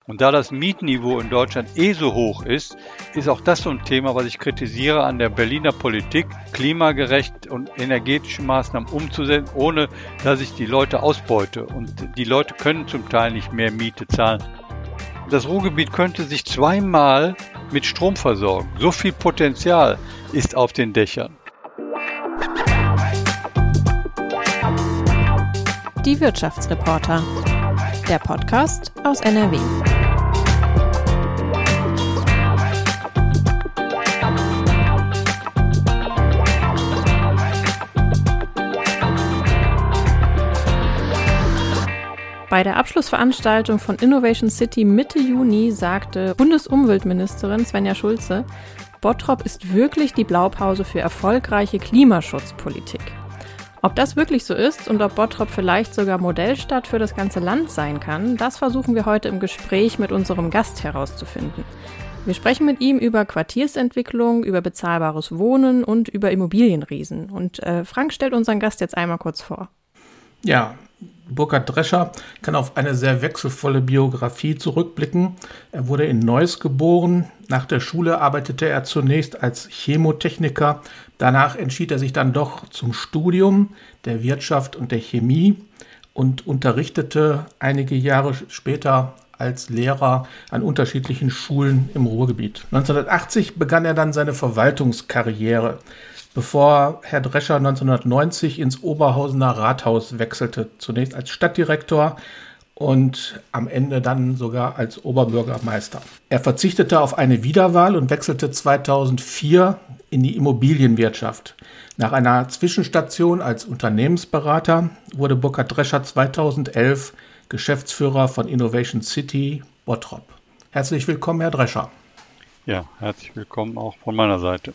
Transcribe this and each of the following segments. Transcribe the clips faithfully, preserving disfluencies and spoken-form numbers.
Und da das Mietniveau in Deutschland eh so hoch ist, ist auch das so ein Thema, was ich kritisiere an der Berliner Politik, klimagerecht und energetische Maßnahmen umzusetzen, ohne dass ich die Leute ausbeute. Und die Leute können zum Teil nicht mehr Miete zahlen. Das Ruhrgebiet könnte sich zweimal mit Strom versorgen. So viel Potenzial ist auf den Dächern. Die Wirtschaftsreporter, der Podcast aus N R W. Bei der Abschlussveranstaltung von Innovation City Mitte Juni sagte Bundesumweltministerin Svenja Schulze, Bottrop ist wirklich die Blaupause für erfolgreiche Klimaschutzpolitik. Ob das wirklich so ist und ob Bottrop vielleicht sogar Modellstadt für das ganze Land sein kann, das versuchen wir heute im Gespräch mit unserem Gast herauszufinden. Wir sprechen mit ihm über Quartiersentwicklung, über bezahlbares Wohnen und über Immobilienriesen. Und äh, Frank stellt unseren Gast jetzt einmal kurz vor. Ja, Burkhard Drescher kann auf eine sehr wechselvolle Biografie zurückblicken. Er wurde in Neuss geboren. Nach der Schule arbeitete er zunächst als Chemotechniker. Danach entschied er sich dann doch zum Studium der Wirtschaft und der Chemie und unterrichtete einige Jahre später als Lehrer an unterschiedlichen Schulen im Ruhrgebiet. neunzehnhundertachtzig begann er dann seine Verwaltungskarriere, bevor Herr Drescher neunzehnhundertneunzig ins Oberhausener Rathaus wechselte, zunächst als Stadtdirektor und am Ende dann sogar als Oberbürgermeister. Er verzichtete auf eine Wiederwahl und wechselte zweitausendvier in die Immobilienwirtschaft. Nach einer Zwischenstation als Unternehmensberater wurde Burkhard Drescher zweitausendelf Geschäftsführer von Innovation City Bottrop. Herzlich willkommen, Herr Drescher. Ja, herzlich willkommen auch von meiner Seite.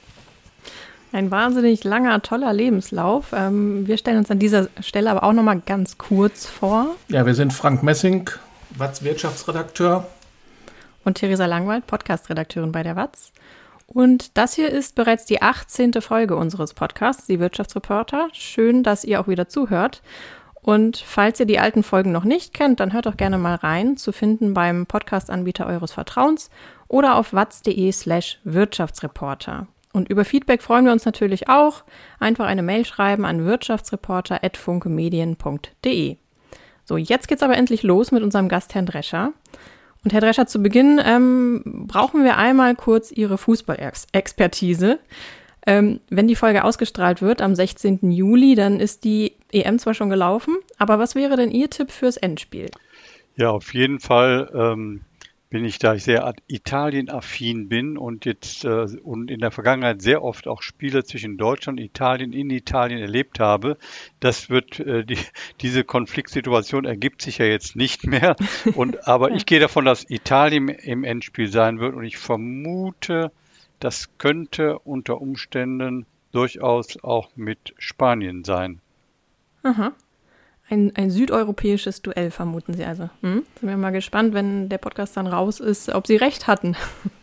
Ein wahnsinnig langer, toller Lebenslauf. Ähm, wir stellen uns an dieser Stelle aber auch noch mal ganz kurz vor. Ja, wir sind Frank Messing, W A Z Wirtschaftsredakteur. Und Theresa Langwald, Podcast-Redakteurin bei der W A Z. Und das hier ist bereits die achtzehnte Folge unseres Podcasts, die Wirtschaftsreporter. Schön, dass ihr auch wieder zuhört. Und falls ihr die alten Folgen noch nicht kennt, dann hört doch gerne mal rein, zu finden beim Podcast-Anbieter eures Vertrauens oder auf watz.de slash Wirtschaftsreporter. Und über Feedback freuen wir uns natürlich auch. Einfach eine Mail schreiben an wirtschaftsreporter at funkemedien punkt de. So, jetzt geht's aber endlich los mit unserem Gast, Herrn Drescher. Und Herr Drescher, zu Beginn ähm, brauchen wir einmal kurz Ihre Fußballexpertise. Ähm, wenn die Folge ausgestrahlt wird am sechzehnten Juli, dann ist die E M zwar schon gelaufen, aber was wäre denn Ihr Tipp fürs Endspiel? Ja, auf jeden Fall ähm, bin ich, da ich sehr Italien-affin bin und jetzt äh, und in der Vergangenheit sehr oft auch Spiele zwischen Deutschland und Italien in Italien erlebt habe. Das wird äh, die, diese Konfliktsituation ergibt sich ja jetzt nicht mehr. Und aber ich gehe davon, dass Italien im Endspiel sein wird und ich vermute, das könnte unter Umständen durchaus auch mit Spanien sein. Aha. Ein, ein südeuropäisches Duell, vermuten Sie also. Hm? Sind wir mal gespannt, wenn der Podcast dann raus ist, ob Sie recht hatten.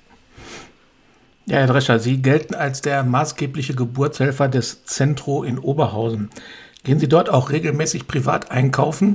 Ja, Herr Drescher, Sie gelten als der maßgebliche Geburtshelfer des Centro in Oberhausen. Gehen Sie dort auch regelmäßig privat einkaufen?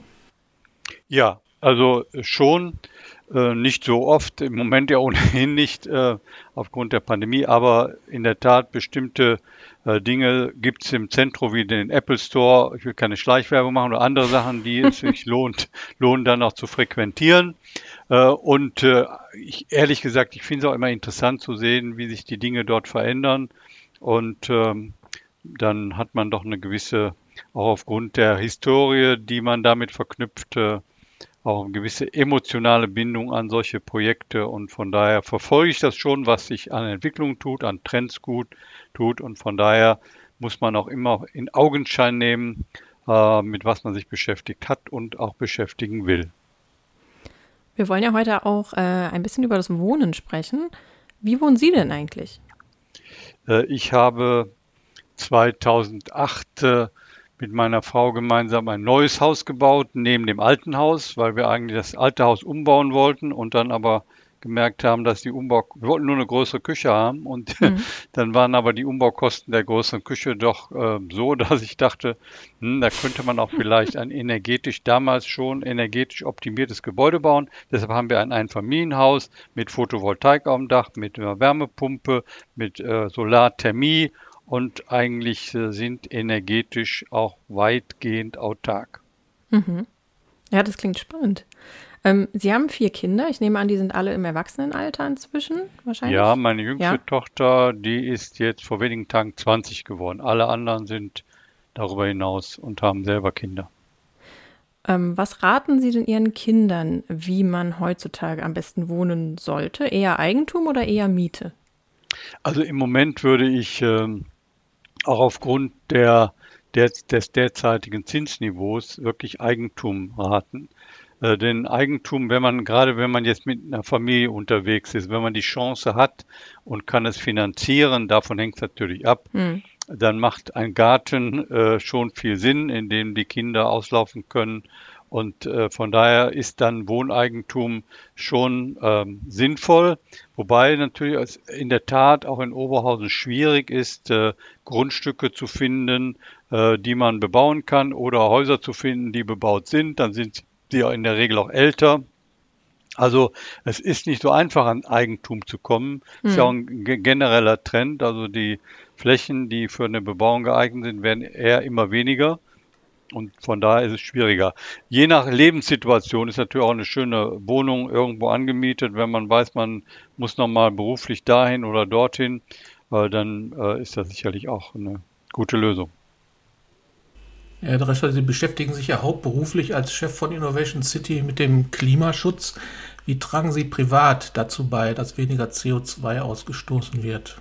Ja, also schon. Äh, nicht so oft, im Moment ja ohnehin nicht äh, aufgrund der Pandemie, aber in der Tat bestimmte äh, Dinge gibt es im Zentrum wie den Apple Store. Ich will keine Schleichwerbung machen oder andere Sachen, die es sich lohnt, lohnen dann auch zu frequentieren. Äh, und äh, ich, ehrlich gesagt, ich finde es auch immer interessant zu sehen, wie sich die Dinge dort verändern. Und ähm, dann hat man doch eine gewisse, auch aufgrund der Historie, die man damit verknüpft, äh, auch eine gewisse emotionale Bindung an solche Projekte und von daher verfolge ich das schon, was sich an Entwicklung tut, an Trends gut tut und von daher muss man auch immer in Augenschein nehmen, äh, mit was man sich beschäftigt hat und auch beschäftigen will. Wir wollen ja heute auch äh, ein bisschen über das Wohnen sprechen. Wie wohnen Sie denn eigentlich? Äh, ich habe zweitausendacht äh, mit meiner Frau gemeinsam ein neues Haus gebaut, neben dem alten Haus, weil wir eigentlich das alte Haus umbauen wollten und dann aber gemerkt haben, dass die Umbau, wir wollten nur eine größere Küche haben und Mhm. dann waren aber die Umbaukosten der größeren Küche doch äh, so, dass ich dachte, hm, da könnte man auch vielleicht ein energetisch, damals schon energetisch optimiertes Gebäude bauen. Deshalb haben wir ein Einfamilienhaus mit Photovoltaik auf dem Dach, mit einer Wärmepumpe, mit äh, Solarthermie und eigentlich äh, sind energetisch auch weitgehend autark. Mhm. Ja, das klingt spannend. Ähm, Sie haben vier Kinder. Ich nehme an, die sind alle im Erwachsenenalter inzwischen, wahrscheinlich? Ja, meine jüngste Ja. Tochter, die ist jetzt vor wenigen Tagen zwanzig geworden. Alle anderen sind darüber hinaus und haben selber Kinder. Ähm, was raten Sie denn Ihren Kindern, wie man heutzutage am besten wohnen sollte? Eher Eigentum oder eher Miete? Also im Moment würde ich ähm, auch aufgrund der, der, des derzeitigen Zinsniveaus wirklich Eigentum raten. Äh, denn Eigentum, wenn man, gerade wenn man jetzt mit einer Familie unterwegs ist, wenn man die Chance hat und kann es finanzieren, davon hängt es natürlich ab, Hm. dann macht ein Garten äh, schon viel Sinn, in dem die Kinder auslaufen können. Und äh, von daher ist dann Wohneigentum schon ähm, sinnvoll, wobei natürlich es in der Tat auch in Oberhausen schwierig ist, äh, Grundstücke zu finden, äh, die man bebauen kann oder Häuser zu finden, die bebaut sind. Dann sind die ja in der Regel auch älter. Also es ist nicht so einfach, an Eigentum zu kommen. Ist ja auch Hm. ein ge- genereller Trend. Also die Flächen, die für eine Bebauung geeignet sind, werden eher immer weniger. Und von daher ist es schwieriger. Je nach Lebenssituation ist natürlich auch eine schöne Wohnung irgendwo angemietet. Wenn man weiß, man muss nochmal beruflich dahin oder dorthin, äh, dann äh, ist das sicherlich auch eine gute Lösung. Herr Drescher, Sie beschäftigen sich ja hauptberuflich als Chef von Innovation City mit dem Klimaschutz. Wie tragen Sie privat dazu bei, dass weniger C O zwei ausgestoßen wird?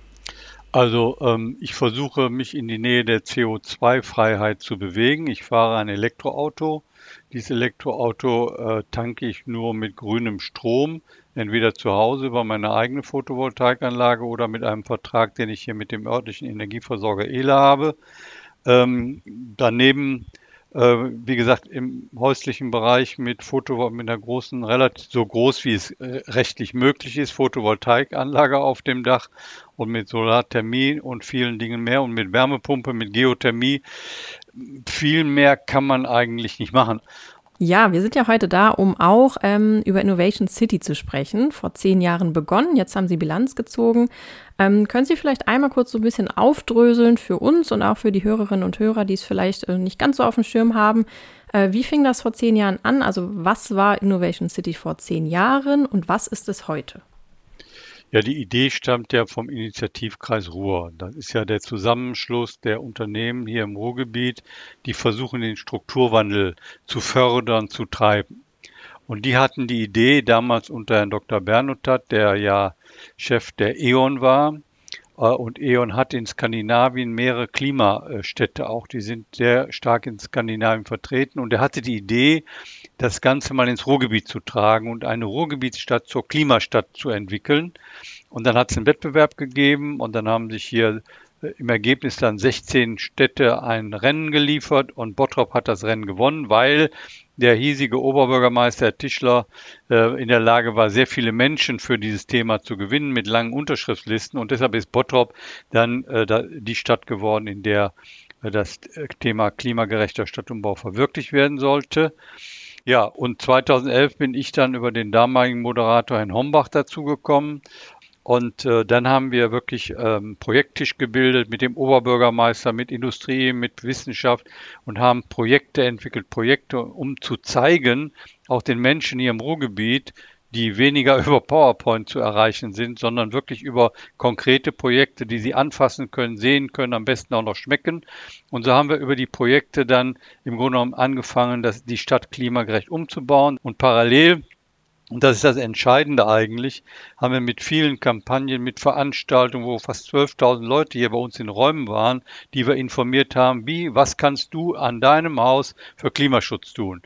Also ähm, ich versuche mich in die Nähe der C O zwei Freiheit zu bewegen. Ich fahre ein Elektroauto. Dieses Elektroauto äh, tanke ich nur mit grünem Strom, entweder zu Hause über meine eigene Photovoltaikanlage oder mit einem Vertrag, den ich hier mit dem örtlichen Energieversorger E L A habe. Ähm, daneben, äh, wie gesagt, im häuslichen Bereich mit Photo, mit einer großen, relativ so groß wie es äh, rechtlich möglich ist, Photovoltaikanlage auf dem Dach und mit Solarthermie und vielen Dingen mehr und mit Wärmepumpe, mit Geothermie. Viel mehr kann man eigentlich nicht machen. Ja, wir sind ja heute da, um auch ähm, über Innovation City zu sprechen. Vor zehn Jahren begonnen, jetzt haben Sie Bilanz gezogen. Ähm, können Sie vielleicht einmal kurz so ein bisschen aufdröseln für uns und auch für die Hörerinnen und Hörer, die es vielleicht äh, nicht ganz so auf dem Schirm haben? Äh, wie fing das vor zehn Jahren an? Also was war Innovation City vor zehn Jahren und was ist es heute? Ja, die Idee stammt ja vom Initiativkreis Ruhr. Das ist ja der Zusammenschluss der Unternehmen hier im Ruhrgebiet, die versuchen, den Strukturwandel zu fördern, zu treiben. Und die hatten die Idee damals unter Herrn Doktor Bernotat, der ja Chef der E.ON war. Äh, Und E.ON hat in Skandinavien mehrere Klimastädte auch, die sind sehr stark in Skandinavien vertreten. Und er hatte die Idee, das Ganze mal ins Ruhrgebiet zu tragen und eine Ruhrgebietsstadt zur Klimastadt zu entwickeln. Und dann hat es einen Wettbewerb gegeben und dann haben sich hier äh, im Ergebnis dann sechzehn Städte ein Rennen geliefert und Bottrop hat das Rennen gewonnen, weil der hiesige Oberbürgermeister Herr Tischler äh, in der Lage war, sehr viele Menschen für dieses Thema zu gewinnen mit langen Unterschriftslisten und deshalb ist Bottrop dann äh, da, die Stadt geworden, in der äh, das Thema klimagerechter Stadtumbau verwirklicht werden sollte. Ja, und zweitausendelf bin ich dann über den damaligen Moderator Herrn Hombach dazugekommen. Und äh, dann haben wir wirklich ähm, Projekttisch gebildet mit dem Oberbürgermeister, mit Industrie, mit Wissenschaft und haben Projekte entwickelt, Projekte, um zu zeigen, auch den Menschen hier im Ruhrgebiet, die weniger über PowerPoint zu erreichen sind, sondern wirklich über konkrete Projekte, die sie anfassen können, sehen können, am besten auch noch schmecken. Und so haben wir über die Projekte dann im Grunde genommen angefangen, das, die Stadt klimagerecht umzubauen und parallel, und das ist das Entscheidende eigentlich, haben wir mit vielen Kampagnen, mit Veranstaltungen, wo fast zwölftausend Leute hier bei uns in Räumen waren, die wir informiert haben, wie, was kannst du an deinem Haus für Klimaschutz tun?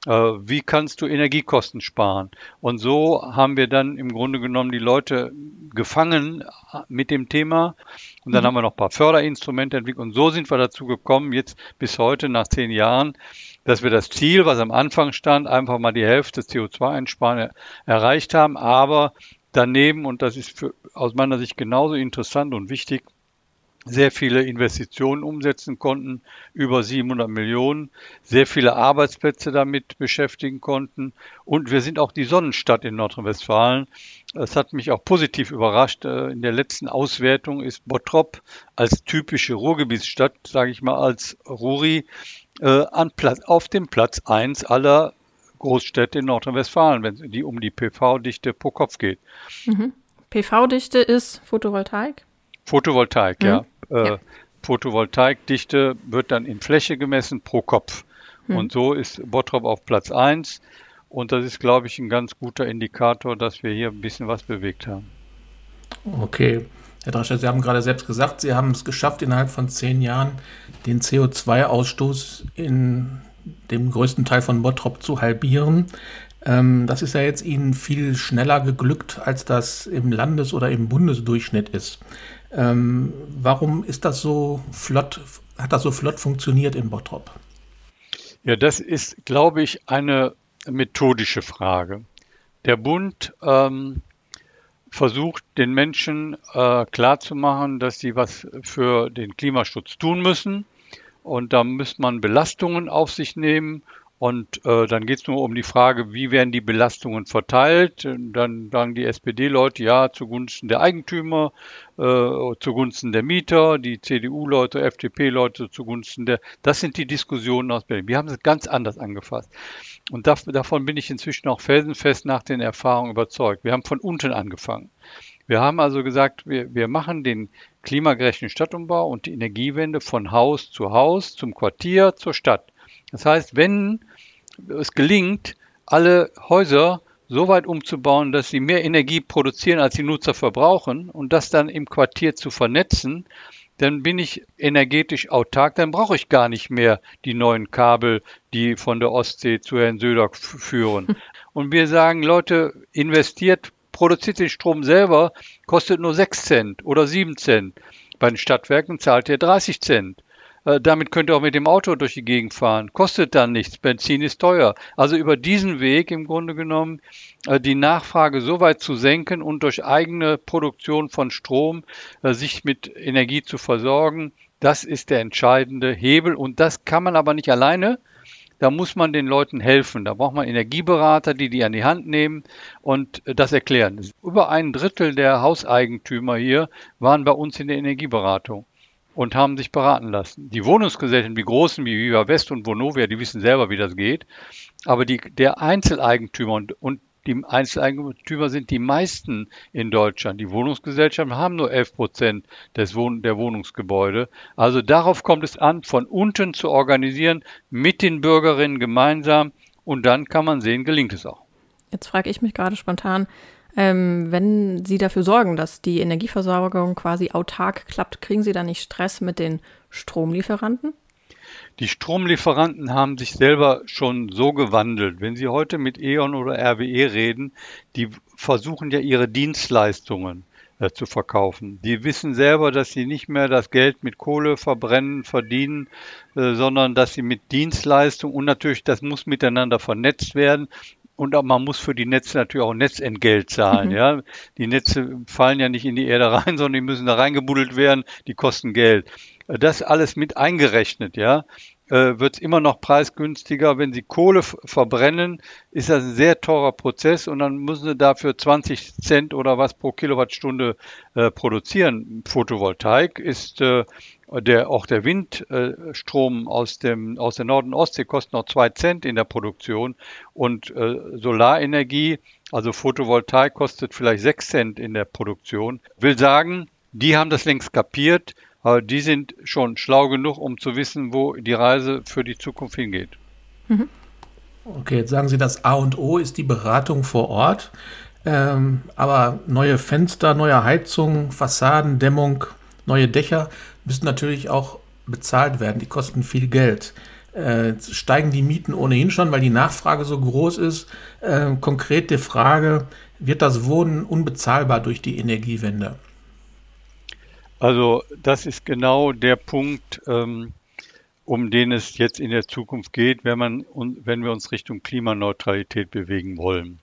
Wie kannst du Energiekosten sparen? Und so haben wir dann im Grunde genommen die Leute gefangen mit dem Thema. Und dann mhm. haben wir noch ein paar Förderinstrumente entwickelt. Und so sind wir dazu gekommen, jetzt bis heute nach zehn Jahren, dass wir das Ziel, was am Anfang stand, einfach mal die Hälfte C O zwei einsparen, erreicht haben. Aber daneben, und das ist für, aus meiner Sicht genauso interessant und wichtig, sehr viele Investitionen umsetzen konnten, über siebenhundert Millionen, sehr viele Arbeitsplätze damit beschäftigen konnten. Und wir sind auch die Sonnenstadt in Nordrhein-Westfalen. Es hat mich auch positiv überrascht. In der letzten Auswertung ist Bottrop als typische Ruhrgebietsstadt, sage ich mal als Ruri, an Platz, auf dem Platz eins aller Großstädte in Nordrhein-Westfalen, wenn es um die P V-Dichte pro Kopf geht. Mhm. P V-Dichte ist Photovoltaik? Photovoltaik, mhm. ja. Ja. Äh, Photovoltaikdichte wird dann in Fläche gemessen pro Kopf. Hm. Und so ist Bottrop auf Platz eins. Und das ist, glaube ich, ein ganz guter Indikator, dass wir hier ein bisschen was bewegt haben. Okay. Herr Drescher, Sie haben gerade selbst gesagt, Sie haben es geschafft, innerhalb von zehn Jahren den C O zwei Ausstoß in dem größten Teil von Bottrop zu halbieren. Ähm, das ist ja jetzt Ihnen viel schneller geglückt, als das im Landes- oder im Bundesdurchschnitt ist. Ähm, warum ist das so flott, hat das so flott funktioniert in Bottrop? Ja, das ist, glaube ich, eine methodische Frage. Der Bund ähm, versucht, den Menschen äh, klarzumachen, dass sie was für den Klimaschutz tun müssen. Und da muss man Belastungen auf sich nehmen. Und äh, dann geht es nur um die Frage, wie werden die Belastungen verteilt. Dann sagen die S P D-Leute, ja, zugunsten der Eigentümer, äh, zugunsten der Mieter, die C D U-Leute, F D P-Leute zugunsten der... Das sind die Diskussionen aus Berlin. Wir haben es ganz anders angefasst. Und da, davon bin ich inzwischen auch felsenfest nach den Erfahrungen überzeugt. Wir haben von unten angefangen. Wir haben also gesagt, wir, wir machen den klimagerechten Stadtumbau und die Energiewende von Haus zu Haus, zum Quartier, zur Stadt. Das heißt, wenn es gelingt, alle Häuser so weit umzubauen, dass sie mehr Energie produzieren, als die Nutzer verbrauchen und das dann im Quartier zu vernetzen, dann bin ich energetisch autark, dann brauche ich gar nicht mehr die neuen Kabel, die von der Ostsee zu Herrn Söder führen. Und wir sagen, Leute, investiert, produziert den Strom selber, kostet nur sechs Cent oder sieben Cent. Bei den Stadtwerken zahlt ihr dreißig Cent. Damit könnt ihr auch mit dem Auto durch die Gegend fahren. Kostet dann nichts. Benzin ist teuer. Also über diesen Weg im Grunde genommen die Nachfrage so weit zu senken und durch eigene Produktion von Strom sich mit Energie zu versorgen, das ist der entscheidende Hebel. Und das kann man aber nicht alleine. Da muss man den Leuten helfen. Da braucht man Energieberater, die die an die Hand nehmen und das erklären. Über ein Drittel der Hauseigentümer hier waren bei uns in der Energieberatung und haben sich beraten lassen. Die Wohnungsgesellschaften, die großen wie Viva West und Vonovia, die wissen selber, wie das geht. Aber die, der Einzeleigentümer und, und die Einzeleigentümer sind die meisten in Deutschland. Die Wohnungsgesellschaften haben nur elf Prozent des Wohn- der Wohnungsgebäude. Also darauf kommt es an, von unten zu organisieren, mit den Bürgerinnen gemeinsam. Und dann kann man sehen, gelingt es auch. Jetzt frage ich mich gerade spontan, Ähm, wenn Sie dafür sorgen, dass die Energieversorgung quasi autark klappt, kriegen Sie da nicht Stress mit den Stromlieferanten? Die Stromlieferanten haben sich selber schon so gewandelt. Wenn Sie heute mit E.ON oder R W E reden, die versuchen ja ihre Dienstleistungen äh, zu verkaufen. Die wissen selber, dass sie nicht mehr das Geld mit Kohle verbrennen, verdienen, äh, sondern dass sie mit Dienstleistungen und natürlich, das muss miteinander vernetzt werden. Und auch man muss für die Netze natürlich auch Netzentgelt zahlen. Mhm. Ja, die Netze fallen ja nicht in die Erde rein, sondern die müssen da reingebuddelt werden. Die kosten Geld. Das alles mit eingerechnet, ja, äh, wird es immer noch preisgünstiger. Wenn Sie Kohle f- verbrennen, ist das ein sehr teurer Prozess und dann müssen Sie dafür zwanzig Cent oder was pro Kilowattstunde äh, produzieren. Photovoltaik ist äh, Der, auch der Windstrom aus dem aus der Nord- und Ostsee kostet noch zwei Cent in der Produktion und äh, Solarenergie, also Photovoltaik, kostet vielleicht sechs Cent in der Produktion. Will sagen, die haben das längst kapiert, aber die sind schon schlau genug, um zu wissen, wo die Reise für die Zukunft hingeht. Mhm. Okay, jetzt sagen Sie, das A und O ist die Beratung vor Ort, ähm, aber neue Fenster, neue Heizung, Fassadendämmung, neue Dächer müssen natürlich auch bezahlt werden. Die kosten viel Geld. äh, steigen die Mieten ohnehin schon, weil die Nachfrage so groß ist. Äh, konkrete Frage, wird das Wohnen unbezahlbar durch die Energiewende? Also das ist genau der Punkt, ähm, um den es jetzt in der Zukunft geht, wenn man, wenn wir uns Richtung Klimaneutralität bewegen wollen.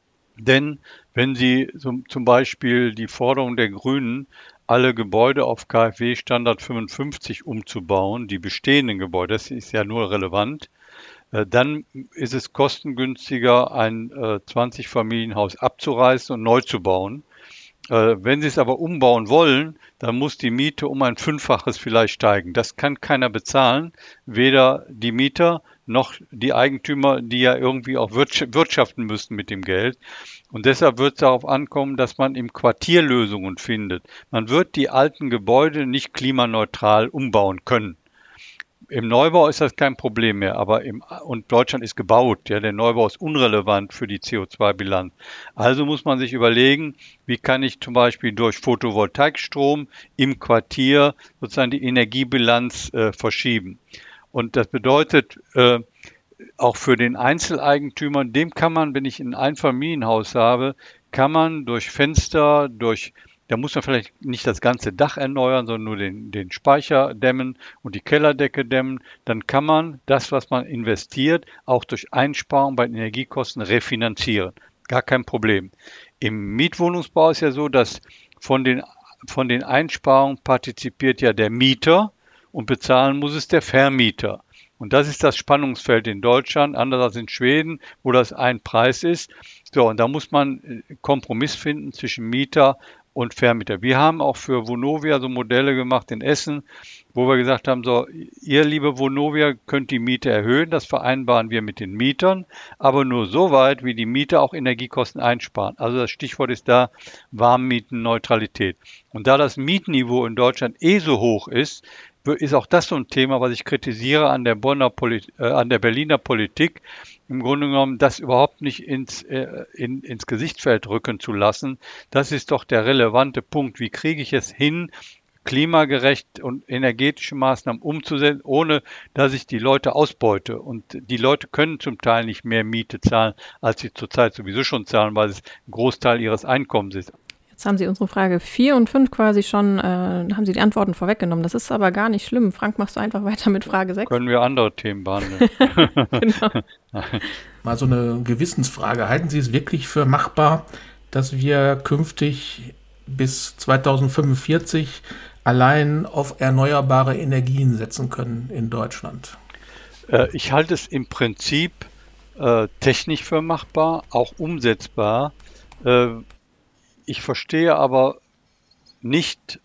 Denn wenn Sie zum, zum Beispiel die Forderung der Grünen, alle Gebäude auf K f W-Standard fünfundfünfzig umzubauen, die bestehenden Gebäude, das ist ja nur relevant, äh, dann ist es kostengünstiger, ein äh, zwanzig-Familienhaus abzureißen und neu zu bauen. Äh, wenn Sie es aber umbauen wollen, dann muss die Miete um ein Fünffaches vielleicht steigen. Das kann keiner bezahlen, weder die Mieter noch die Eigentümer, die ja irgendwie auch wirtschaften müssen mit dem Geld. Und deshalb wird es darauf ankommen, dass man im Quartier Lösungen findet. Man wird die alten Gebäude nicht klimaneutral umbauen können. Im Neubau ist das kein Problem mehr, aber im, und Deutschland ist gebaut, ja, der Neubau ist unrelevant für die C O zwei Bilanz. Also muss man sich überlegen, wie kann ich zum Beispiel durch Photovoltaikstrom im Quartier sozusagen die Energiebilanz äh, verschieben. Und das bedeutet, äh, auch für den Einzeleigentümer, dem kann man, wenn ich ein Einfamilienhaus habe, kann man durch Fenster, durch Da muss man vielleicht nicht das ganze Dach erneuern, sondern nur den, den Speicher dämmen und die Kellerdecke dämmen. Dann kann man das, was man investiert, auch durch Einsparung bei den Energiekosten refinanzieren. Gar kein Problem. Im Mietwohnungsbau ist ja so, dass von den, von den Einsparungen partizipiert ja der Mieter und bezahlen muss es der Vermieter. Und das ist das Spannungsfeld in Deutschland, anders als in Schweden, wo das ein Preis ist. So, und da muss man einen Kompromiss finden zwischen Mieter und Vermieter. Wir haben auch für Vonovia so Modelle gemacht in Essen, wo wir gesagt haben, so, ihr liebe Vonovia könnt die Miete erhöhen, das vereinbaren wir mit den Mietern, aber nur so weit, wie die Mieter auch Energiekosten einsparen. Also das Stichwort ist da Warmmietenneutralität. Und da das Mietniveau in Deutschland eh so hoch ist, ist auch das so ein Thema, was ich kritisiere an der Bonner Poli- äh, an der Berliner Politik, im Grunde genommen das überhaupt nicht ins, äh, in, ins Gesichtsfeld rücken zu lassen. Das ist doch der relevante Punkt. Wie kriege ich es hin, klimagerecht und energetische Maßnahmen umzusetzen, ohne dass ich die Leute ausbeute? Und die Leute können zum Teil nicht mehr Miete zahlen, als sie zurzeit sowieso schon zahlen, weil es ein Großteil ihres Einkommens ist. Jetzt haben Sie unsere Frage vier und fünf quasi schon, äh, haben Sie die Antworten vorweggenommen. Das ist aber gar nicht schlimm. Frank, machst du einfach weiter mit Frage sechs? Können wir andere Themen behandeln. Genau. Mal so eine Gewissensfrage. Halten Sie es wirklich für machbar, dass wir künftig bis zweitausendfünfundvierzig allein auf erneuerbare Energien setzen können in Deutschland? Äh, ich halte es im Prinzip äh, technisch für machbar, auch umsetzbar. Äh, Ich verstehe aber nicht,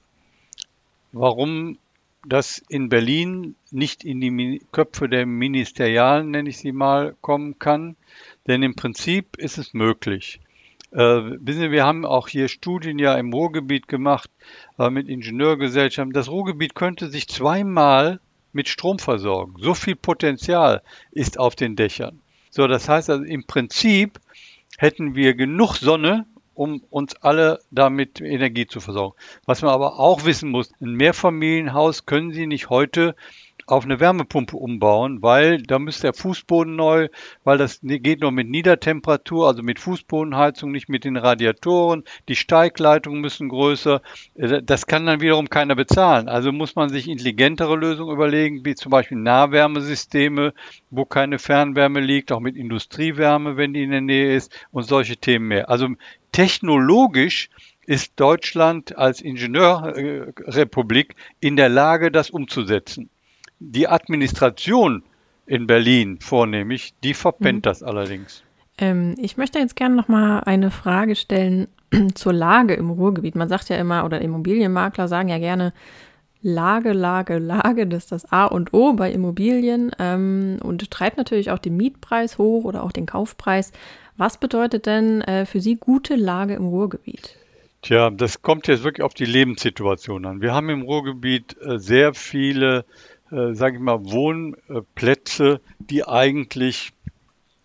warum das in Berlin nicht in die Köpfe der Ministerialen, nenne ich sie mal, kommen kann. Denn im Prinzip ist es möglich. Äh, wissen Sie, wir haben auch hier Studien ja im Ruhrgebiet gemacht äh, mit Ingenieurgesellschaften. Das Ruhrgebiet könnte sich zweimal mit Strom versorgen. So viel Potenzial ist auf den Dächern. So, das heißt also im Prinzip hätten wir genug Sonne, um uns alle damit Energie zu versorgen. Was man aber auch wissen muss, ein Mehrfamilienhaus können Sie nicht heute auf eine Wärmepumpe umbauen, weil da müsste der Fußboden neu, weil das geht nur mit Niedertemperatur, also mit Fußbodenheizung, nicht mit den Radiatoren. Die Steigleitungen müssen größer. Das kann dann wiederum keiner bezahlen. Also muss man sich intelligentere Lösungen überlegen, wie zum Beispiel Nahwärmesysteme, wo keine Fernwärme liegt, auch mit Industriewärme, wenn die in der Nähe ist und solche Themen mehr. Also technologisch ist Deutschland als Ingenieurrepublik in der Lage, das umzusetzen. Die Administration in Berlin vornehmlich, die verpennt mhm. das allerdings. Ähm, ich möchte jetzt gerne noch mal eine Frage stellen zur Lage im Ruhrgebiet. Man sagt ja immer, oder Immobilienmakler sagen ja gerne, Lage, Lage, Lage, das ist das A und O bei Immobilien ähm, und treibt natürlich auch den Mietpreis hoch oder auch den Kaufpreis. Was bedeutet denn äh, für Sie gute Lage im Ruhrgebiet? Tja, das kommt jetzt wirklich auf die Lebenssituation an. Wir haben im Ruhrgebiet äh, sehr viele Äh, sage ich mal, Wohnplätze, die eigentlich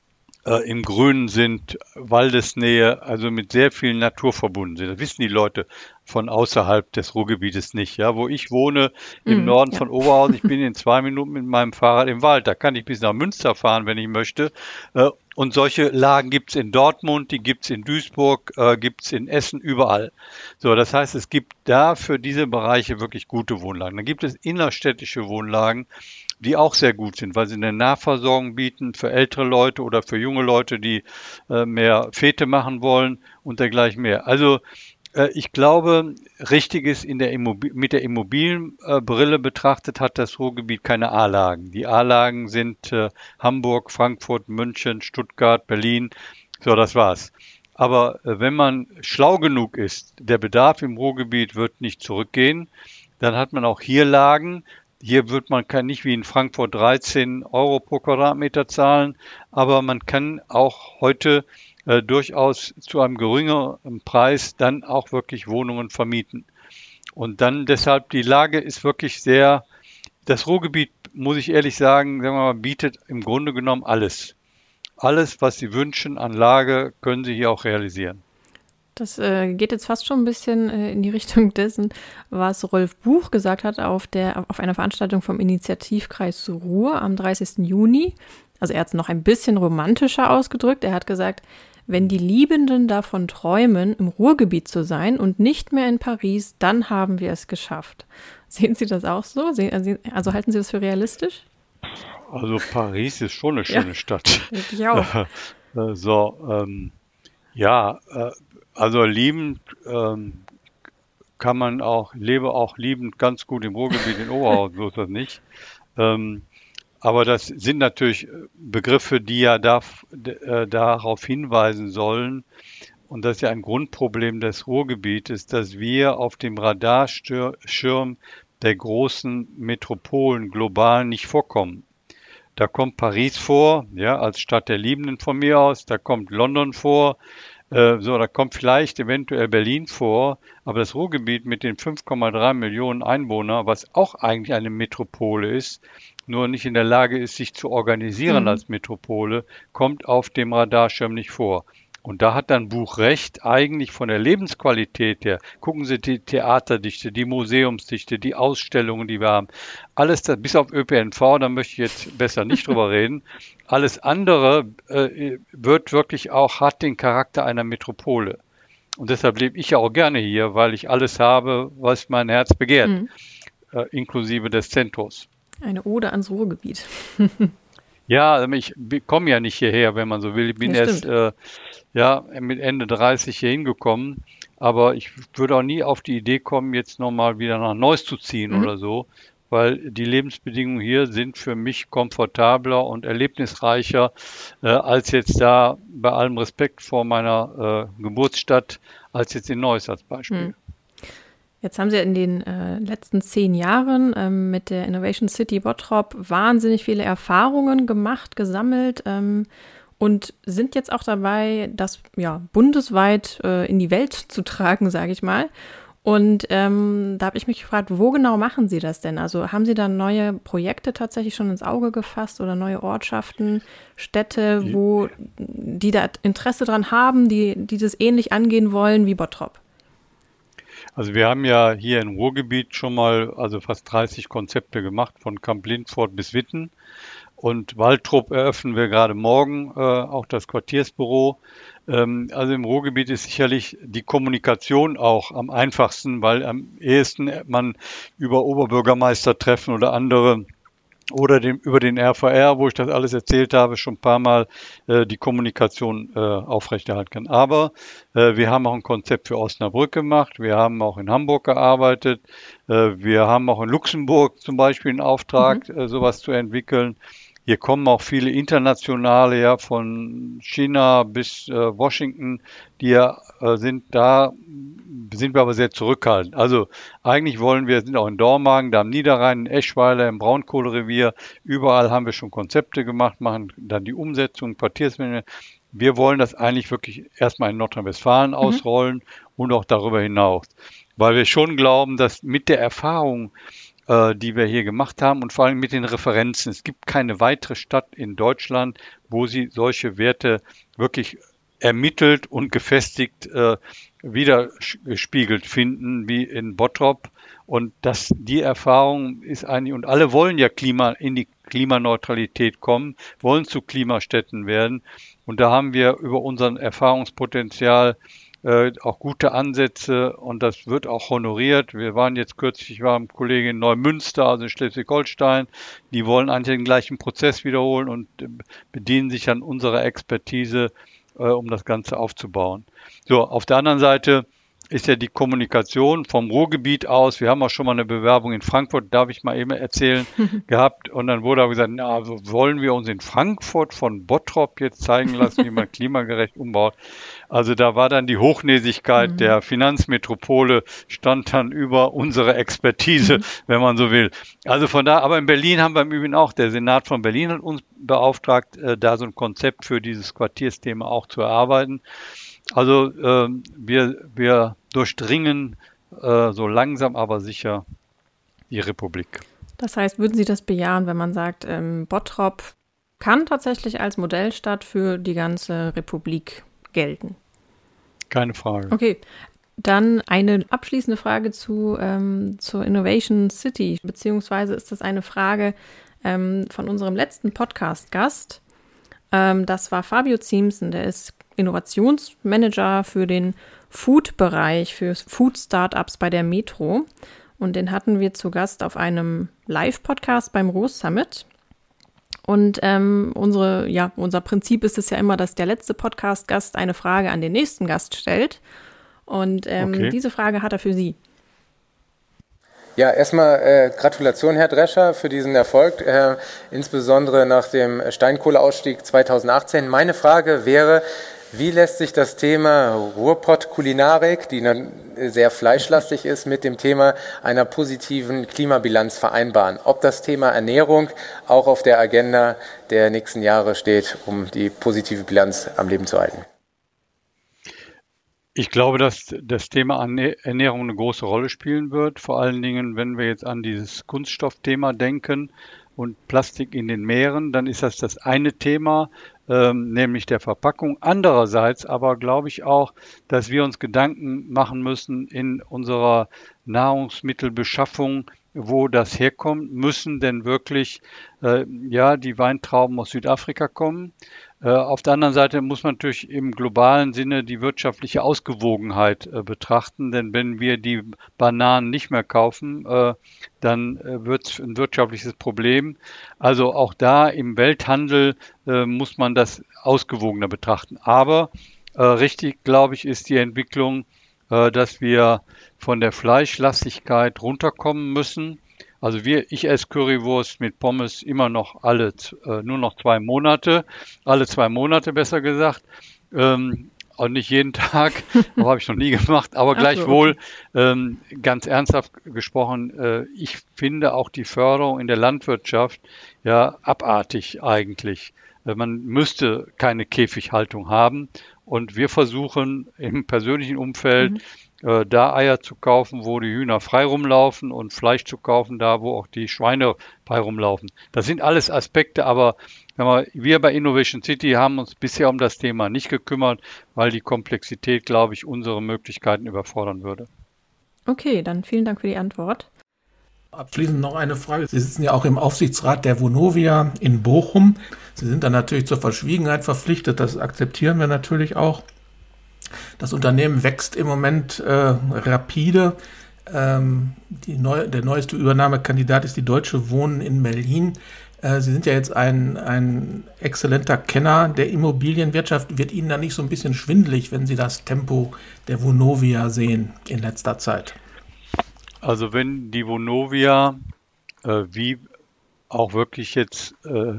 äh, im Grünen sind, Waldesnähe, also mit sehr viel Natur verbunden sind. Das wissen die Leute von außerhalb des Ruhrgebietes nicht. Ja, wo ich wohne, im Mhm, Norden ja. von Oberhausen, ich bin in zwei Minuten mit meinem Fahrrad im Wald. Da kann ich bis nach Münster fahren, wenn ich möchte. Äh, und solche Lagen gibt's in Dortmund, die gibt's in Duisburg, äh, gibt's in Essen, überall. So, das heißt, es gibt da für diese Bereiche wirklich gute Wohnlagen. Dann gibt es innerstädtische Wohnlagen, die auch sehr gut sind, weil sie eine Nahversorgung bieten für ältere Leute oder für junge Leute, die äh, mehr Fete machen wollen und dergleichen mehr. Also äh, ich glaube, richtig ist, in der Immobil mit der Immobilienbrille betrachtet hat das Ruhrgebiet keine A-Lagen. Die A-Lagen sind äh, Hamburg, Frankfurt, München, Stuttgart, Berlin. So, das war's. Aber äh, wenn man schlau genug ist, der Bedarf im Ruhrgebiet wird nicht zurückgehen, dann hat man auch hier Lagen. Hier wird man kann nicht wie in Frankfurt dreizehn Euro pro Quadratmeter zahlen, aber man kann auch heute äh, durchaus zu einem geringeren Preis dann auch wirklich Wohnungen vermieten. Und dann deshalb die Lage ist wirklich sehr, das Ruhrgebiet, muss ich ehrlich sagen, sagen wir mal, bietet im Grunde genommen alles. Alles, was Sie wünschen an Lage, können Sie hier auch realisieren. Das äh, geht jetzt fast schon ein bisschen äh, in die Richtung dessen, was Rolf Buch gesagt hat auf, der, auf einer Veranstaltung vom Initiativkreis Ruhr am dreißigsten Juni. Also er hat es noch ein bisschen romantischer ausgedrückt. Er hat gesagt, wenn die Liebenden davon träumen, im Ruhrgebiet zu sein und nicht mehr in Paris, dann haben wir es geschafft. Sehen Sie das auch so? Sehen, also halten Sie das für realistisch? Also Paris ist schon eine schöne Ja, Stadt. ich auch. Äh, so, ähm, ja, äh, also liebend ähm, kann man auch, lebe auch liebend ganz gut im Ruhrgebiet in Oberhausen, so ist das nicht. Ähm, aber das sind natürlich Begriffe, die ja da, äh, darauf hinweisen sollen. Und das ist ja ein Grundproblem des Ruhrgebietes, dass wir auf dem Radarschirm der großen Metropolen global nicht vorkommen. Da kommt Paris vor, ja, als Stadt der Liebenden von mir aus, da kommt London vor, äh, so, da kommt vielleicht eventuell Berlin vor, aber das Ruhrgebiet mit den fünf Komma drei Millionen Einwohnern, was auch eigentlich eine Metropole ist, nur nicht in der Lage ist, sich zu organisieren Mhm. als Metropole, kommt auf dem Radarschirm nicht vor. Und da hat dann Buch recht, eigentlich von der Lebensqualität her. Gucken Sie die Theaterdichte, die Museumsdichte, die Ausstellungen, die wir haben. Alles das, bis auf Ö P N V, da möchte ich jetzt besser nicht drüber reden. Alles andere äh, wird wirklich auch, hat den Charakter einer Metropole. Und deshalb lebe ich ja auch gerne hier, weil ich alles habe, was mein Herz begehrt, Mhm. äh, inklusive des Zentrums. Eine Ode ans Ruhrgebiet. Ja, also ich komme ja nicht hierher, wenn man so will. Ich bin Ja, erst äh, ja, mit Ende dreißig hier hingekommen, aber ich würde auch nie auf die Idee kommen, jetzt nochmal wieder nach Neuss zu ziehen Mhm. oder so, weil die Lebensbedingungen hier sind für mich komfortabler und erlebnisreicher äh, als jetzt da, bei allem Respekt vor meiner äh, Geburtsstadt, als jetzt in Neuss als Beispiel. Mhm. Jetzt haben Sie in den äh, letzten zehn Jahren ähm, mit der Innovation City Bottrop wahnsinnig viele Erfahrungen gemacht, gesammelt ähm, und sind jetzt auch dabei, das ja bundesweit äh, in die Welt zu tragen, sage ich mal. Und ähm, da habe ich mich gefragt, wo genau machen Sie das denn? Also haben Sie da neue Projekte tatsächlich schon ins Auge gefasst oder neue Ortschaften, Städte, wo die da Interesse dran haben, die, die das ähnlich angehen wollen wie Bottrop? Also wir haben ja hier im Ruhrgebiet schon mal also fast dreißig Konzepte gemacht, von Kamp Lindfort bis Witten. Und Waltrop eröffnen wir gerade morgen, äh, auch das Quartiersbüro. Ähm, also im Ruhrgebiet ist sicherlich die Kommunikation auch am einfachsten, weil am ehesten man über Oberbürgermeistertreffen oder andere oder dem, über den R V R, wo ich das alles erzählt habe, schon ein paar Mal äh, die Kommunikation äh, aufrechterhalten kann. Aber äh, wir haben auch ein Konzept für Osnabrück gemacht, wir haben auch in Hamburg gearbeitet, äh, wir haben auch in Luxemburg zum Beispiel einen Auftrag, Mhm. äh, sowas zu entwickeln. Hier kommen auch viele internationale, ja, von China bis äh, Washington, die ja äh, sind da, sind wir aber sehr zurückhaltend. Also eigentlich wollen wir, sind auch in Dormagen, da am Niederrhein, in Eschweiler, im Braunkohlerevier, überall haben wir schon Konzepte gemacht, machen dann die Umsetzung, Quartiersmanagement. Wir wollen das eigentlich wirklich erstmal in Nordrhein-Westfalen Mhm. ausrollen und auch darüber hinaus. Weil wir schon glauben, dass mit der Erfahrung äh, die wir hier gemacht haben und vor allem mit den Referenzen. Es gibt keine weitere Stadt in Deutschland, wo sie solche Werte wirklich ermittelt und gefestigt äh, widergespiegelt finden wie in Bottrop. Und das, die Erfahrung ist eigentlich, und alle wollen ja Klima, in die Klimaneutralität kommen, wollen zu Klimastädten werden. Und da haben wir über unseren Erfahrungspotenzial äh, auch gute Ansätze und das wird auch honoriert. Wir waren jetzt kürzlich, ich war mit Kollegen in Neumünster, also in Schleswig-Holstein, die wollen eigentlich den gleichen Prozess wiederholen und äh, bedienen sich an unserer Expertise, äh, um das Ganze aufzubauen. So, auf der anderen Seite ist ja die Kommunikation vom Ruhrgebiet aus. Wir haben auch schon mal eine Bewerbung in Frankfurt, darf ich mal eben erzählen, gehabt. Und dann wurde aber gesagt, na, wollen wir uns in Frankfurt von Bottrop jetzt zeigen lassen, wie man klimagerecht umbaut. Also da war dann die Hochnäsigkeit mhm. der Finanzmetropole stand dann über unsere Expertise, mhm. wenn man so will. Also von da, aber in Berlin haben wir im Übrigen auch, der Senat von Berlin hat uns beauftragt, äh, da so ein Konzept für dieses Quartiersthema auch zu erarbeiten. Also äh, wir, wir durchdringen äh, so langsam aber sicher die Republik. Das heißt, würden Sie das bejahen, wenn man sagt, ähm, Bottrop kann tatsächlich als Modellstadt für die ganze Republik gelten? Keine Frage. Okay, dann eine abschließende Frage zu, ähm, zur Innovation City, beziehungsweise ist das eine Frage ähm, von unserem letzten Podcast-Gast. Ähm, das war Fabio Ziemsen, der ist Innovationsmanager für den Food-Bereich, für Food-Startups bei der Metro. Und den hatten wir zu Gast auf einem Live-Podcast beim Rose Summit. Und ähm, unsere, ja, unser Prinzip ist es ja immer, dass der letzte Podcast-Gast eine Frage an den nächsten Gast stellt. Und ähm, okay. diese Frage hat er für Sie. Ja, erstmal äh, Gratulation, Herr Drescher, für diesen Erfolg, äh, insbesondere nach dem Steinkohleausstieg zweitausendachtzehn. Meine Frage wäre, wie lässt sich das Thema Ruhrpott-Kulinarik, die sehr fleischlastig ist, mit dem Thema einer positiven Klimabilanz vereinbaren? Ob das Thema Ernährung auch auf der Agenda der nächsten Jahre steht, um die positive Bilanz am Leben zu halten? Ich glaube, dass das Thema Ernährung eine große Rolle spielen wird. Vor allen Dingen, wenn wir jetzt an dieses Kunststoffthema denken und Plastik in den Meeren, dann ist das das eine Thema, ähm, nämlich der Verpackung. Andererseits aber glaube ich auch, dass wir uns Gedanken machen müssen in unserer Nahrungsmittelbeschaffung, wo das herkommt. Müssen denn wirklich äh, ja die Weintrauben aus Südafrika kommen? Äh, auf der anderen Seite muss man natürlich im globalen Sinne die wirtschaftliche Ausgewogenheit äh, betrachten, denn wenn wir die Bananen nicht mehr kaufen, äh, dann äh, wird es ein wirtschaftliches Problem. Also auch da im Welthandel äh, muss man das ausgewogener betrachten. Aber äh, richtig, glaube ich, ist die Entwicklung, äh, dass wir von der Fleischlastigkeit runterkommen müssen. Also wir, ich esse Currywurst mit Pommes immer noch alle, äh, nur noch zwei Monate, alle zwei Monate besser gesagt, ähm, und nicht jeden Tag, das habe ich noch nie gemacht, aber gleichwohl, ähm, ganz ernsthaft gesprochen, äh, ich finde auch die Förderung in der Landwirtschaft ja abartig eigentlich. Äh, man müsste keine Käfighaltung haben und wir versuchen im persönlichen Umfeld, mhm. da Eier zu kaufen, wo die Hühner frei rumlaufen und Fleisch zu kaufen, da wo auch die Schweine frei rumlaufen. Das sind alles Aspekte, aber wir bei Innovation City haben uns bisher um das Thema nicht gekümmert, weil die Komplexität, glaube ich, unsere Möglichkeiten überfordern würde. Okay, dann vielen Dank für die Antwort. Abschließend noch eine Frage. Sie sitzen ja auch im Aufsichtsrat der Vonovia in Bochum. Sie sind dann natürlich zur Verschwiegenheit verpflichtet. Das akzeptieren wir natürlich auch. Das Unternehmen wächst im Moment äh, rapide. Ähm, die neu, der neueste Übernahmekandidat ist die Deutsche Wohnen in Berlin. Äh, Sie sind ja jetzt ein, ein exzellenter Kenner der Immobilienwirtschaft. Wird Ihnen da nicht so ein bisschen schwindelig, wenn Sie das Tempo der Vonovia sehen in letzter Zeit? Also wenn die Vonovia äh, wie auch wirklich jetzt äh,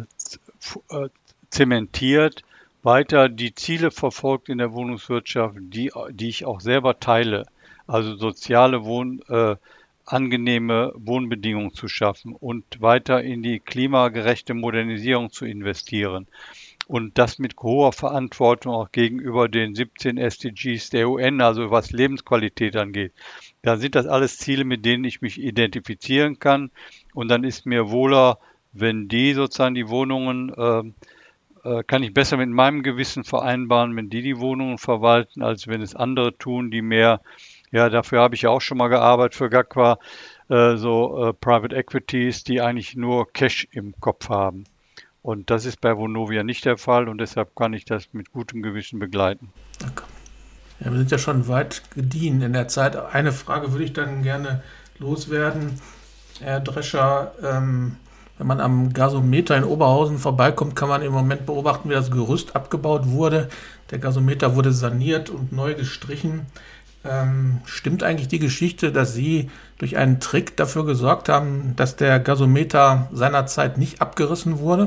zementiert, weiter die Ziele verfolgt in der Wohnungswirtschaft, die, die ich auch selber teile, also soziale Wohn, äh, angenehme Wohnbedingungen zu schaffen und weiter in die klimagerechte Modernisierung zu investieren. und das mit hoher Verantwortung auch gegenüber den siebzehn S D Gs der U N, also was Lebensqualität angeht. Da sind das alles Ziele, mit denen ich mich identifizieren kann und dann ist mir wohler, wenn die sozusagen die Wohnungen, äh, äh, kann ich besser mit meinem Gewissen vereinbaren, wenn die die Wohnungen verwalten, als wenn es andere tun, die mehr, ja, dafür habe ich ja auch schon mal gearbeitet für G A Q A, äh, so äh, Private Equities, die eigentlich nur Cash im Kopf haben. Und das ist bei Vonovia nicht der Fall und deshalb kann ich das mit gutem Gewissen begleiten. Okay. Ja, wir sind ja schon weit gediehen in der Zeit. Eine Frage würde ich dann gerne loswerden. Herr Drescher, ähm, wenn man am Gasometer in Oberhausen vorbeikommt, kann man im Moment beobachten, wie das Gerüst abgebaut wurde. Der Gasometer wurde saniert und neu gestrichen. Ähm, stimmt eigentlich die Geschichte, dass Sie durch einen Trick dafür gesorgt haben, dass der Gasometer seinerzeit nicht abgerissen wurde?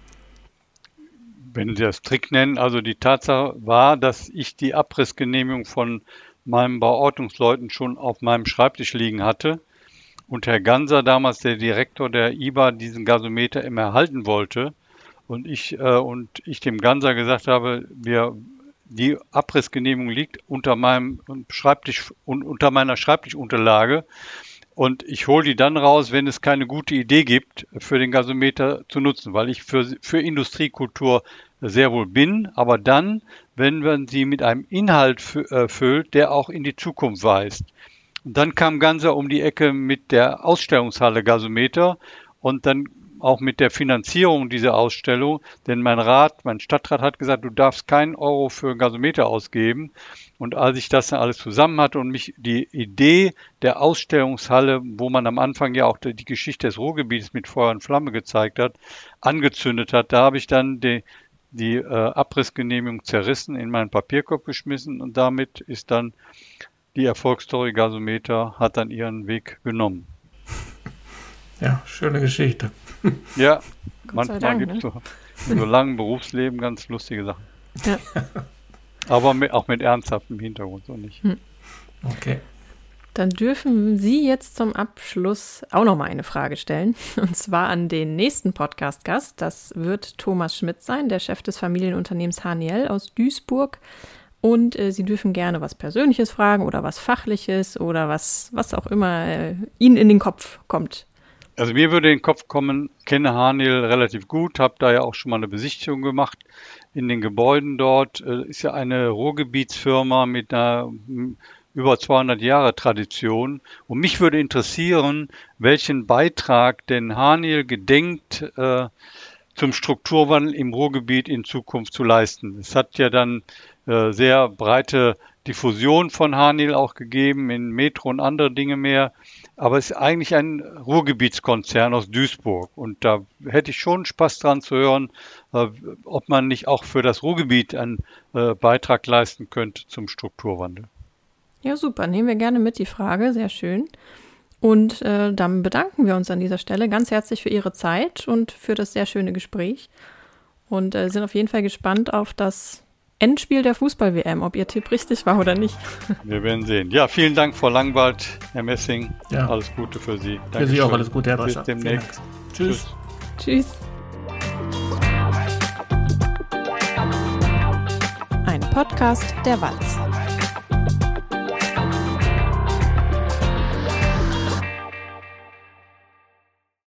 Wenn Sie das Trick nennen, also die Tatsache war, dass ich die Abrissgenehmigung von meinen Bauordnungsleuten schon auf meinem Schreibtisch liegen hatte und Herr Ganser, damals der Direktor der I B A, diesen Gasometer immer erhalten wollte und ich, äh, und ich dem Ganser gesagt habe, wir, die Abrissgenehmigung liegt unter meinem Schreibtisch und unter meiner Schreibtischunterlage und ich hole die dann raus, wenn es keine gute Idee gibt, für den Gasometer zu nutzen, weil ich für, für Industriekultur sehr wohl bin, aber dann, wenn man sie mit einem Inhalt füllt, der auch in die Zukunft weist. Und dann kam Ganser um die Ecke mit der Ausstellungshalle Gasometer und dann auch mit der Finanzierung dieser Ausstellung, denn mein Rat, mein Stadtrat hat gesagt, du darfst keinen Euro für Gasometer ausgeben. Und als ich das dann alles zusammen hatte und mich die Idee der Ausstellungshalle, wo man am Anfang ja auch die Geschichte des Ruhrgebietes mit Feuer und Flamme gezeigt hat, angezündet hat, da habe ich dann die, die äh, Abrissgenehmigung zerrissen, in meinen Papierkorb geschmissen und damit ist dann die Erfolgsstory Gasometer hat dann ihren Weg genommen. Ja, schöne Geschichte. Ja, manchmal gibt es ne? so, in so langen Berufsleben ganz lustige Sachen. Ja. Aber mit, auch mit ernsthaftem Hintergrund, so nicht. Okay. Dann dürfen Sie jetzt zum Abschluss auch noch mal eine Frage stellen. Und zwar an den nächsten Podcast-Gast. Das wird Thomas Schmidt sein, der Chef des Familienunternehmens Haniel aus Duisburg. Und äh, Sie dürfen gerne was Persönliches fragen oder was Fachliches oder was, was auch immer äh, Ihnen in den Kopf kommt. Also mir würde in den Kopf kommen, kenne Haniel relativ gut, habe da ja auch schon mal eine Besichtigung gemacht in den Gebäuden dort. Äh, ist ja eine Ruhrgebietsfirma mit einer über zweihundert Jahre Tradition. Und mich würde interessieren, welchen Beitrag denn Haniel gedenkt, äh, zum Strukturwandel im Ruhrgebiet in Zukunft zu leisten. Es hat ja dann äh, sehr breite Diffusion von Haniel auch gegeben in Metro und andere Dinge mehr. Aber es ist eigentlich ein Ruhrgebietskonzern aus Duisburg. Und da hätte ich schon Spaß dran zu hören, äh, ob man nicht auch für das Ruhrgebiet einen äh, Beitrag leisten könnte zum Strukturwandel. Ja, super. Nehmen wir gerne mit die Frage. Sehr schön. Und äh, dann bedanken wir uns an dieser Stelle ganz herzlich für Ihre Zeit und für das sehr schöne Gespräch. Und äh, sind auf jeden Fall gespannt auf das Endspiel der Fußball-W M, ob Ihr Tipp richtig war oder nicht. Wir werden sehen. Ja, vielen Dank, Frau Langwald, Herr Messing. Ja. Alles Gute für Sie. Dankeschön. Für Sie auch alles Gute, Herr Drescher. Bis demnächst. Tschüss. Tschüss. Ein Podcast der Watz.